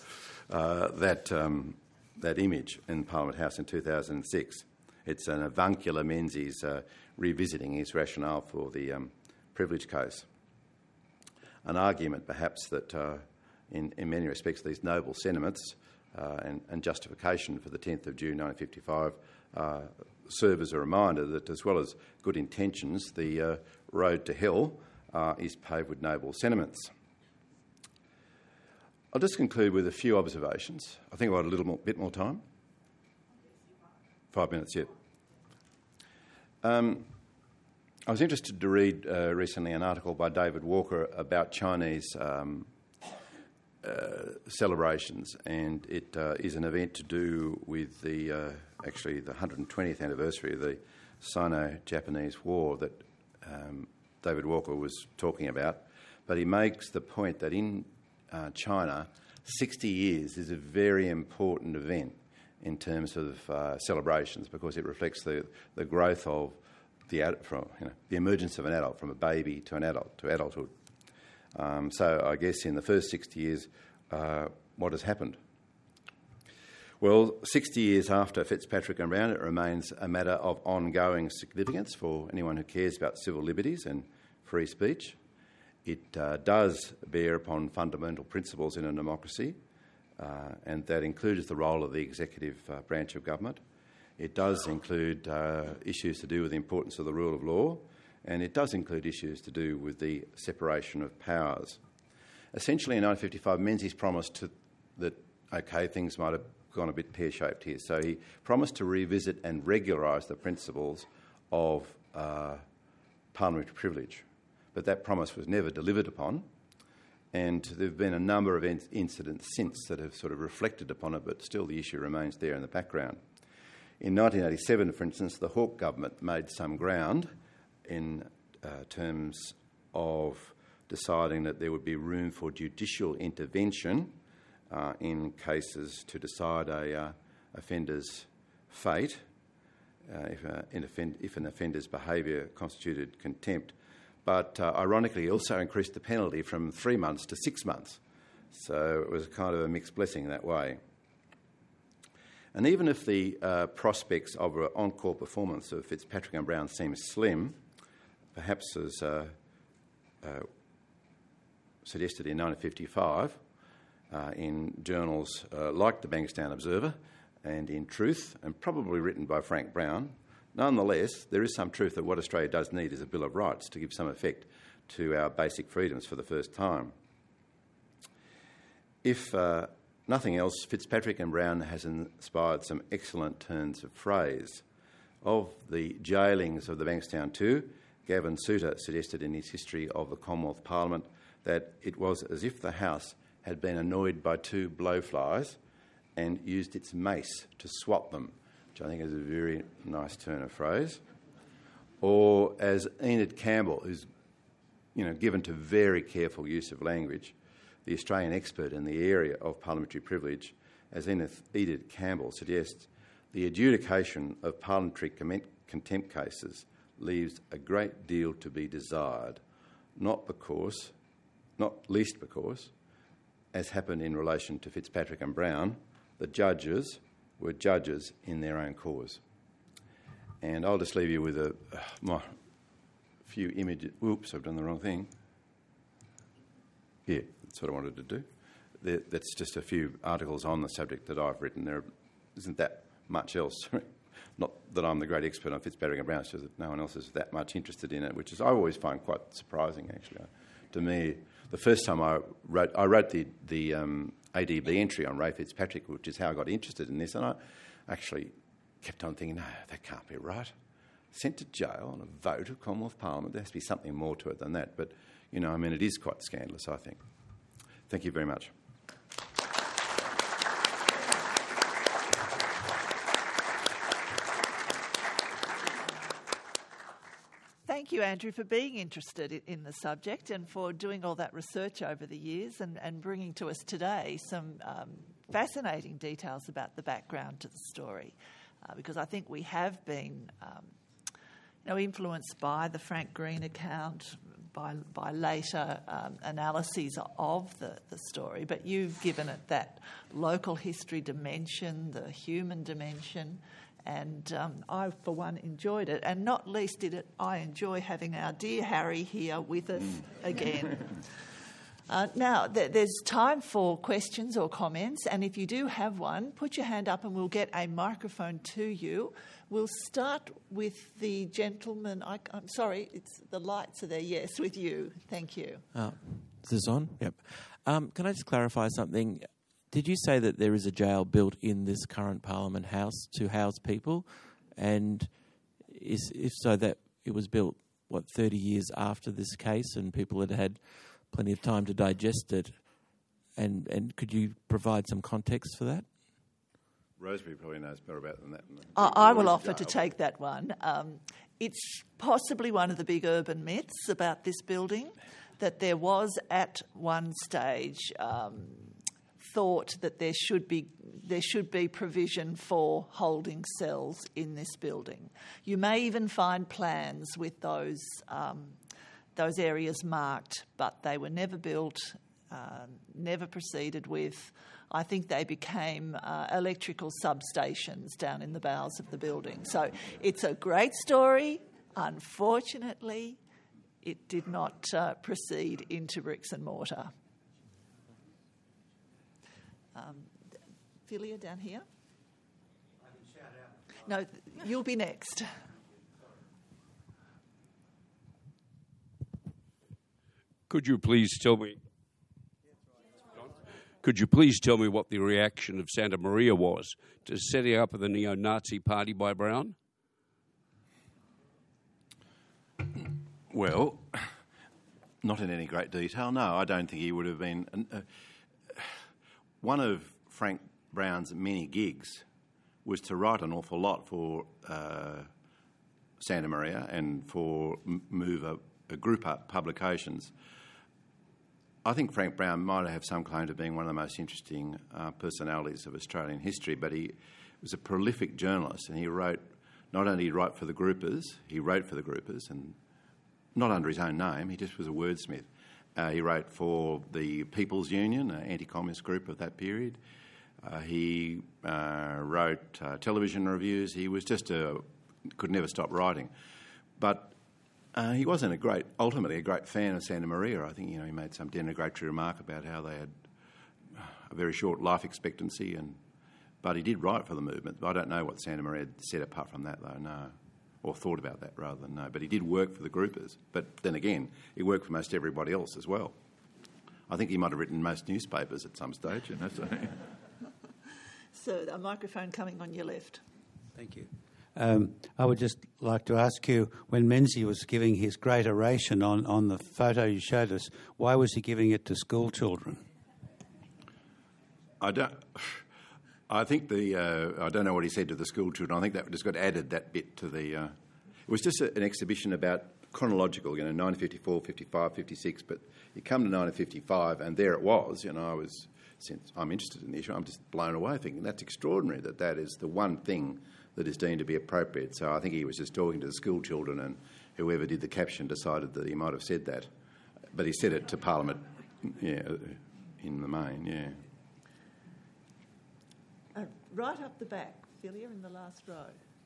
that image in Parliament House in 2006. It's an avuncular Menzies revisiting his rationale for the privilege case. An argument, perhaps, that in many respects these noble sentiments and justification for the 10th of June 1955 serve as a reminder that, as well as good intentions, the road to hell is paved with noble sentiments. I'll just conclude with a few observations. I think I've got a bit more time. 5 minutes, yeah. I was interested to read recently an article by David Walker about Chinese celebrations, and it is an event to do with the 120th anniversary of the Sino-Japanese War that David Walker was talking about. But he makes the point that in China, 60 years is a very important event in terms of celebrations, because it reflects the growth of the emergence of an adult, from a baby to an adult, to adulthood. So I guess in the first 60 years, what has happened? Well, 60 years after Fitzpatrick and Brown, it remains a matter of ongoing significance for anyone who cares about civil liberties and free speech. It does bear upon fundamental principles in a democracy, and that includes the role of the executive branch of government. It does include issues to do with the importance of the rule of law, and it does include issues to do with the separation of powers. Essentially, in 1955, Menzies promised that things might have gone a bit pear-shaped here. So he promised to revisit and regularise the principles of parliamentary privilege. But that promise was never delivered upon, and there have been a number of incidents since that have sort of reflected upon it, but still the issue remains there in the background. In 1987, for instance, the Hawke government made some ground in terms of deciding that there would be room for judicial intervention in cases to decide a offender's fate if an offender's behaviour constituted contempt. But ironically, also increased the penalty from 3 months to 6 months. So it was kind of a mixed blessing that way. And even if the prospects of an encore performance of Fitzpatrick and Brown seem slim, perhaps as suggested in 1955 in journals like the Bankstown Observer and in Truth, and probably written by Frank Brown, nonetheless, there is some truth that what Australia does need is a Bill of Rights to give some effect to our basic freedoms for the first time. If nothing else, Fitzpatrick and Brown has inspired some excellent turns of phrase. Of the jailings of the Bankstown Two, Gavin Souter suggested in his History of the Commonwealth Parliament that it was as if the House had been annoyed by two blowflies and used its mace to swat them, which I think is a very nice turn of phrase. Or as Enid Campbell, who's given to very careful use of language, the Australian expert in the area of parliamentary privilege, as Enid Campbell suggests, the adjudication of parliamentary contempt cases leaves a great deal to be desired, not least because, as happened in relation to Fitzpatrick and Brown, the judges were judges in their own cause. And I'll just leave you with a few images. Oops, I've done the wrong thing. Yeah, that's what I wanted to do. That's just a few articles on the subject that I've written. There isn't that much else. Not that I'm the great expert on Fitzpatrick and Brown, it's just that no one else is that much interested in it, which is I always find quite surprising, actually. To me, the first time I wrote the ADB entry on Ray Fitzpatrick, which is how I got interested in this, and I actually kept on thinking, no, that can't be right. Sent to jail on a vote of Commonwealth Parliament, there has to be something more to it than that. But, it is quite scandalous, I think. Thank you very much. Thank you, Andrew, for being interested in the subject and for doing all that research over the years and bringing to us today some fascinating details about the background to the story, because I think we have been influenced by the Frank Green account, by later analyses of the story, but you've given it that local history dimension, the human dimension, and I, for one, enjoyed it. And not least I enjoy having our dear Harry here with us again. Now, there's time for questions or comments, and if you do have one, put your hand up and we'll get a microphone to you. We'll start with the gentleman. I'm sorry, the lights are there. Yes, with you. Thank you. Is this on? Yep. Can I just clarify something? Did you say that there is a jail built in this current Parliament House to house people? And if so, that it was built, 30 years after this case, and people had plenty of time to digest it? And could you provide some context for that? Rosemary probably knows better about than that. I will offer to take that one. It's possibly one of the big urban myths about this building, that there was at one stage thought that there should be provision for holding cells in this building. You may even find plans with those areas marked, but they were never built, never proceeded with. I think they became electrical substations down in the bowels of the building. So it's a great story. Unfortunately, it did not proceed into bricks and mortar. Philia, down here. I can shout out. No, you'll be next. Could you please tell me what the reaction of Santa Maria was to setting up of the neo-Nazi party by Brown? Well, not in any great detail, no. I don't think he would have been... one of Frank Brown's many gigs was to write an awful lot for Santa Maria and for Move a group up publications. I think Frank Brown might have some claim to being one of the most interesting personalities of Australian history, but he was a prolific journalist, and he wrote, not only did he write for the groupers, he wrote for the groupers, and not under his own name, he just was a wordsmith. He wrote for the People's Union, an anti-communist group of that period. He wrote television reviews. He was just could never stop writing. But he wasn't ultimately a great fan of Santa Maria. I think, he made some denigratory remark about how they had a very short life expectancy, but he did write for the movement. I don't know what Santa Maria said apart from that, though, no. Or thought about that rather than no. But he did work for the groupers. But then again, he worked for most everybody else as well. I think he might have written most newspapers at some stage. So. So a microphone coming on your left. Thank you. I would just like to ask you, when Menzies was giving his great oration on the photo you showed us, why was he giving it to school children? I think I don't know what he said to the school children. I think that just got added, that bit, to the... it was just an exhibition about chronological, 1954, 55, 56, but you come to 1955 and there it was, since I'm interested in the issue, I'm just blown away thinking that's extraordinary that is the one thing that is deemed to be appropriate. So I think he was just talking to the school children, and whoever did the caption decided that he might have said that. But he said it to Parliament, in the main, Right up the back, Philia, in the last row.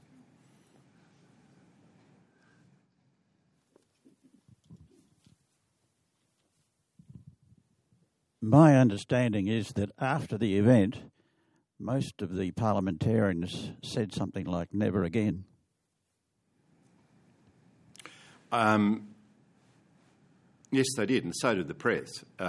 My understanding is that after the event, most of the parliamentarians said something like "never again." Yes, they did, and so did the press.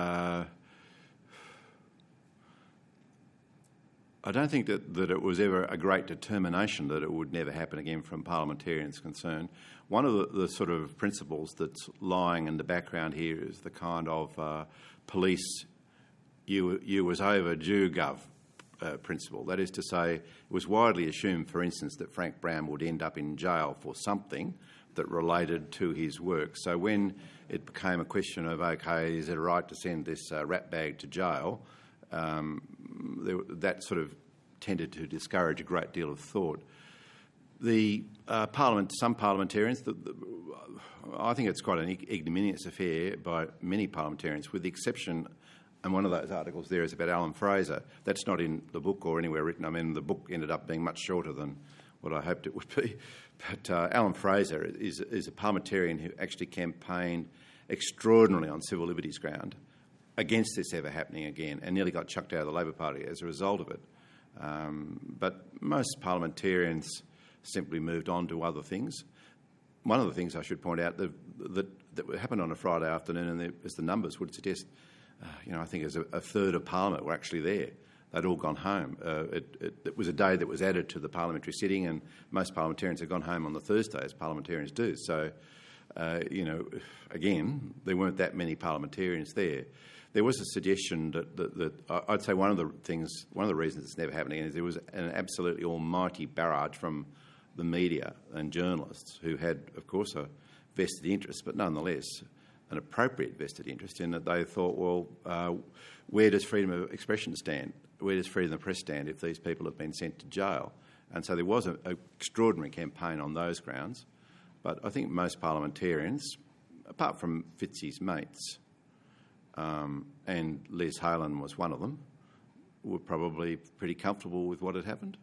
I don't think that it was ever a great determination that it would never happen again from parliamentarians' concerned. One of the sort of principles that's lying in the background here is the kind of police you was overdue gov principle. That is to say, it was widely assumed, for instance, that Frank Brown would end up in jail for something that related to his work. So when it became a question of, OK, is it right to send this rat bag to jail, that sort of tended to discourage a great deal of thought. Some parliamentarians, I think it's quite an ignominious affair by many parliamentarians, with the exception, and one of those articles there is about Alan Fraser. That's not in the book or anywhere written. I mean, the book ended up being much shorter than what I hoped it would be. But Alan Fraser is a parliamentarian who actually campaigned extraordinarily on civil liberties ground against this ever happening again, and nearly got chucked out of the Labor Party as a result of it. But most parliamentarians simply moved on to other things. One of the things I should point out that happened on a Friday afternoon, and as the numbers would suggest, I think as a third of Parliament were actually there. They'd all gone home. It was a day that was added to the parliamentary sitting, and most parliamentarians had gone home on the Thursday, as parliamentarians do. So, again, there weren't that many parliamentarians there. There was a suggestion that I'd say one of the reasons it's never happening is there was an absolutely almighty barrage from the media and journalists who had, of course, a vested interest, but nonetheless an appropriate vested interest in that they thought, well, where does freedom of expression stand? Where does freedom of the press stand if these people have been sent to jail? And so there was an extraordinary campaign on those grounds. But I think most parliamentarians, apart from Fitzy's mates, and Les Halen was one of them, were probably pretty comfortable with what had happened.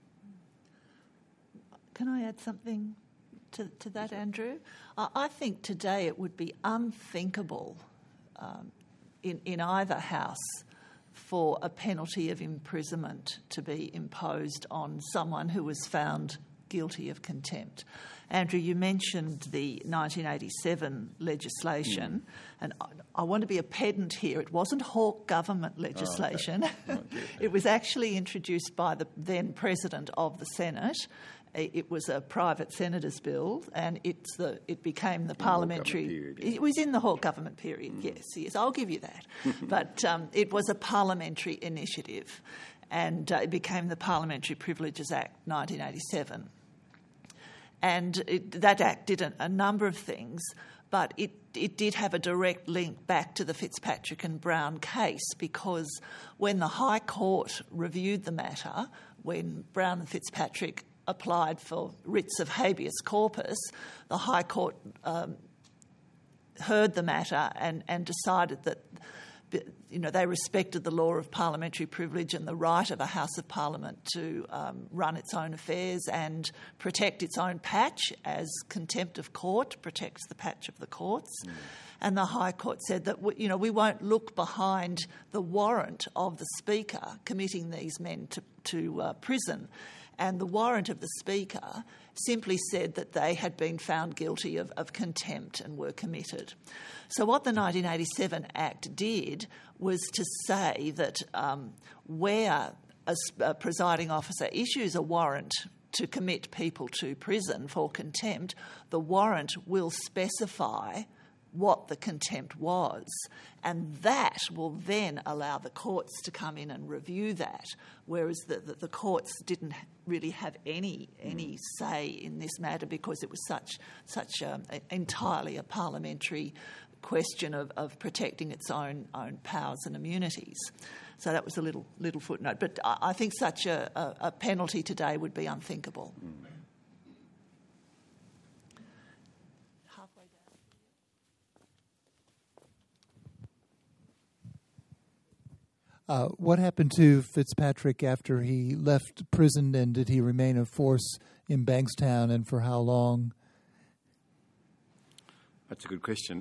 Can I add something to that, Andrew? I think today it would be unthinkable in either house for a penalty of imprisonment to be imposed on someone who was found guilty of contempt. Andrew, you mentioned the 1987 legislation, and I want to be a pedant here. It wasn't Hawke government legislation. Oh, okay. It was actually introduced by the then President of the Senate. It was a private senator's bill, and it became the parliamentary... Period, It was in the Hawke government period, yes, I'll give you that. But it was a parliamentary initiative, and it became the Parliamentary Privileges Act 1987. And that Act did a number of things, but it did have a direct link back to the Fitzpatrick and Brown case, because when the High Court reviewed the matter, when Brown and Fitzpatrick applied for writs of habeas corpus, the High Court heard the matter and decided that they respected the law of parliamentary privilege and the right of a House of Parliament to run its own affairs and protect its own patch, as contempt of court protects the patch of the courts. And the High Court said that we won't look behind the warrant of the Speaker committing these men to prison. And the warrant of the Speaker simply said that they had been found guilty of contempt and were committed. So what the 1987 Act did was to say that where a presiding officer issues a warrant to commit people to prison for contempt, the warrant will specify what the contempt was, and that will then allow the courts to come in and review that, whereas the courts didn't really have any say in this matter, because it was such entirely a parliamentary question of protecting its own powers and immunities. So that was a little footnote. But I think such a penalty today would be unthinkable. Halfway down. What happened to Fitzpatrick after he left prison, and did he remain a force in Bankstown, and for how long? That's a good question.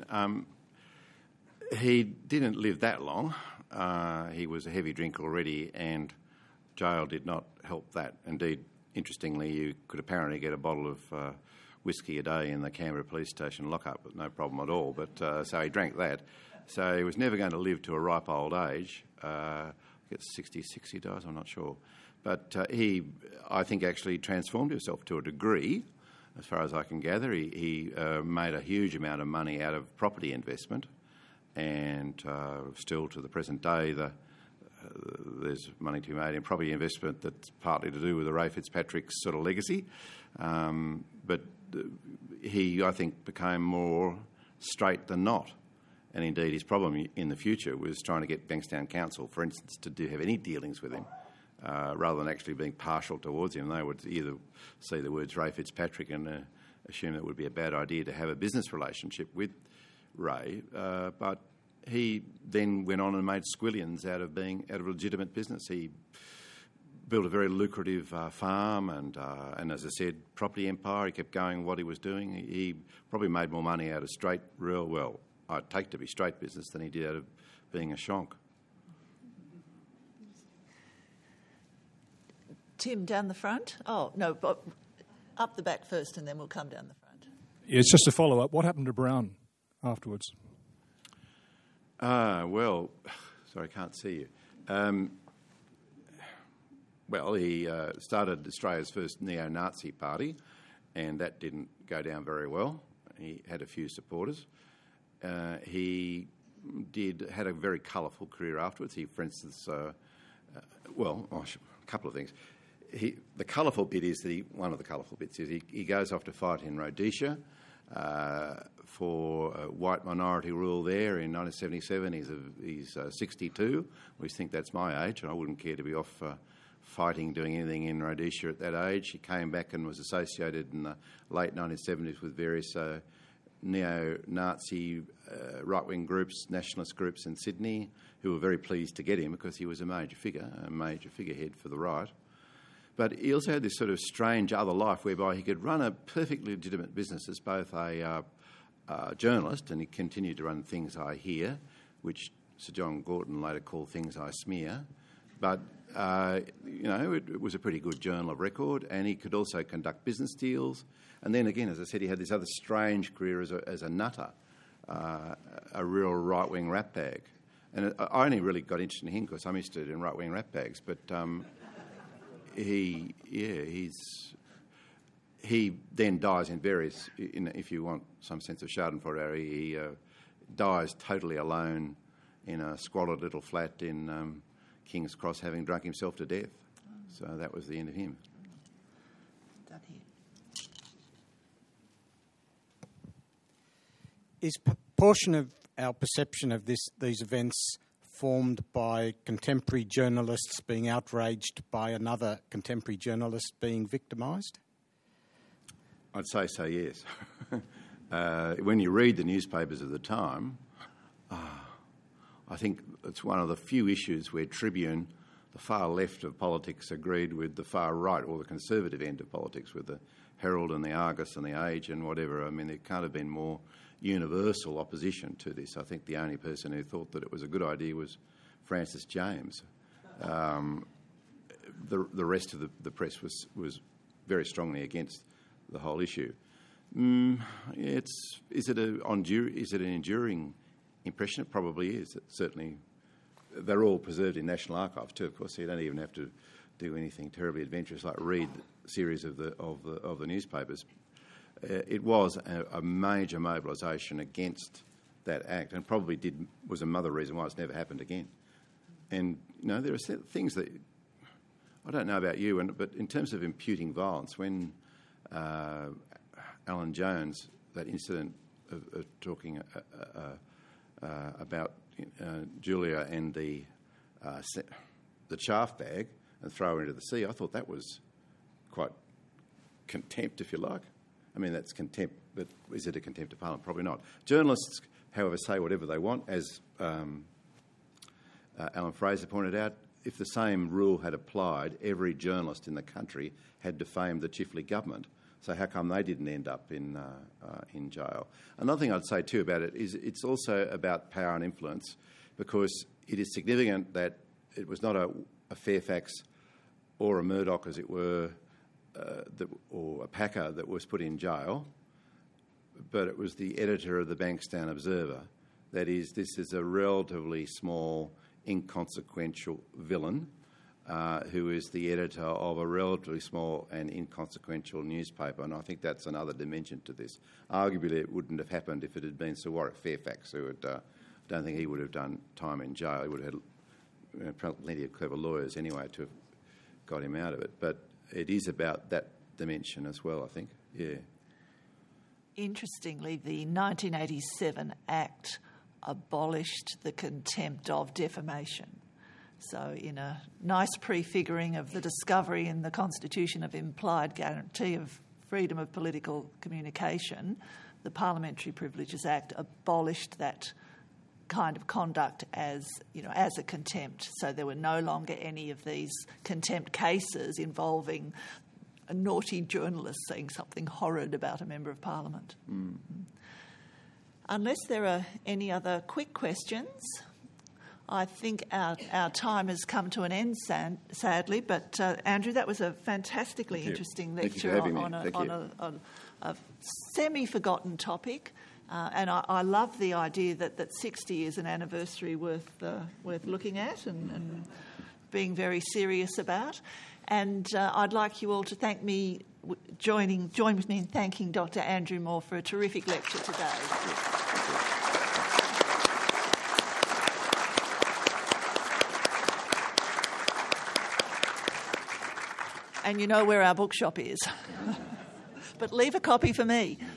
He didn't live that long. He was a heavy drinker already, and jail did not help that. Indeed, interestingly, you could apparently get a bottle of whiskey a day in the Canberra police station lockup with no problem at all. But so he drank that. So he was never going to live to a ripe old age. I guess 66 he dies, I'm not sure. But he, I think, actually transformed himself to a degree, as far as I can gather. He made a huge amount of money out of property investment, and still to the present day there's money to be made in property investment that's partly to do with the Ray Fitzpatrick sort of legacy. But he, I think, became more straight than not. And indeed, his problem in the future was trying to get Bankstown Council, for instance, to have any dealings with him, rather than actually being partial towards him. They would either see the words Ray Fitzpatrick and assume it would be a bad idea to have a business relationship with Ray. But he then went on and made squillions out of legitimate business. He built a very lucrative farm and, as I said, property empire. He kept going what he was doing. He probably made more money out of straight, I'd take to be straight business than he did out of being a shonk. Tim, down the front? Oh, no, but up the back first and then we'll come down the front. Yeah, it's just a follow-up. What happened to Brown afterwards? Well, sorry, I can't see you. Well, he started Australia's first neo-Nazi party, and that didn't go down very well. He had a few supporters. He had a very colourful career afterwards. He, for instance, a couple of things. The colourful bit is that one of the colourful bits is he goes off to fight in Rhodesia for white minority rule there in 1977. He's 62. We think that's my age, and I wouldn't care to be off fighting, doing anything in Rhodesia at that age. He came back and was associated in the late 1970s with various neo-Nazi right-wing groups, nationalist groups in Sydney, who were very pleased to get him because he was a major figurehead for the right. But he also had this sort of strange other life whereby he could run a perfectly legitimate business as both a journalist, and he continued to run Things I Hear, which Sir John Gorton later called Things I Smear. But, it was a pretty good journal of record, and he could also conduct business deals. And then again, as I said, he had this other strange career as a nutter, a real right-wing rat bag. And I only really got interested in him because I'm interested in right-wing rat bags, but... He then dies in various. If you want some sense of Schadenfreude, he dies totally alone in a squalid little flat in King's Cross, having drunk himself to death. So that was the end of him. Down here. Is a portion of our perception of these events formed by contemporary journalists being outraged by another contemporary journalist being victimised? I'd say so, yes. When you read the newspapers of the time, I think it's one of the few issues where Tribune, the far left of politics, agreed with the far right or the conservative end of politics, with the Herald and the Argus and the Age and whatever. I mean, there can't have been more universal opposition to this. I think the only person who thought that it was a good idea was Francis James. The rest of the press was very strongly against the whole issue. Is it an enduring impression? It probably is. Certainly, they're all preserved in National Archives too. Of course, so you don't even have to do anything terribly adventurous like read the series of the newspapers. It was a major mobilisation against that act, and probably was another reason why it's never happened again. And there are things that I don't know about you, but in terms of imputing violence, when Alan Jones, that incident of talking about Julia and the chaff bag and throw her into the sea, I thought that was quite contempt, if you like. I mean, that's contempt, but is it a contempt of Parliament? Probably not. Journalists, however, say whatever they want. As Alan Fraser pointed out, if the same rule had applied, every journalist in the country had defamed the Chifley government. So how come they didn't end up in jail? Another thing I'd say too about it is it's also about power and influence, because it is significant that it was not a Fairfax or a Murdoch, as it were, or a Packer that was put in jail, but it was the editor of the Bankstown Observer. That is, this is a relatively small, inconsequential villain who is the editor of a relatively small and inconsequential newspaper, and I think that's another dimension to this. Arguably, it wouldn't have happened if it had been Sir Warwick Fairfax, who I don't think he would have done time in jail. He would have had plenty of clever lawyers anyway to have got him out of it. But it is about that dimension as well, I think. Yeah. Interestingly, the 1987 Act abolished the contempt of defamation. So in a nice prefiguring of the discovery in the Constitution of implied guarantee of freedom of political communication, the Parliamentary Privileges Act abolished that kind of conduct as a contempt. So there were no longer any of these contempt cases involving a naughty journalist saying something horrid about a Member of Parliament. Unless there are any other quick questions, I think our time has come to an end, sadly. But Andrew, that was a fantastically interesting lecture on a semi-forgotten topic. And I love the idea that 60 is an anniversary worth looking at and being very serious about. And I'd like you all to join with me in thanking Dr. Andrew Moore for a terrific lecture today. And you know where our bookshop is. But leave a copy for me.